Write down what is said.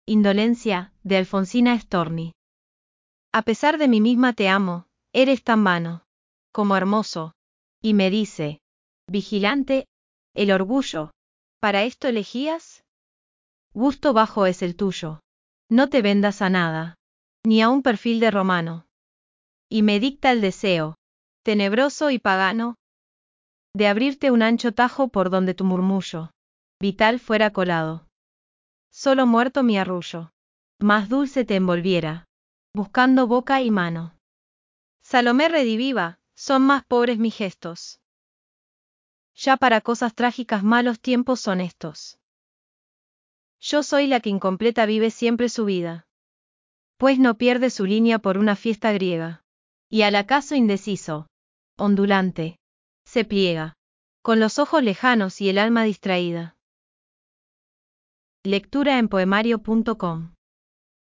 Indolencia, de Alfonsina Storni. A pesar de mí misma te amo, eres tan vano, como hermoso. Y me dice, vigilante, el orgullo. ¿Para esto elegías? Gusto bajo es el tuyo. No te vendas a nada, ni a un perfil de romano. Y me dicta el deseo, tenebroso y pagano, de abrirte un ancho tajo por donde tu murmullo vital fuera colado. Solo muerto mi arrullo, más dulce te envolviera, buscando boca y mano. Salomé rediviva, son más pobres mis gestos. Ya para cosas trágicas malos tiempos son estos. Yo soy la que incompleta vive siempre su vida, pues no pierde su línea por una fiesta griega. Y al acaso indeciso, ondulante, se pliega, con los ojos lejanos y el alma distraída. Lectura en poemario.com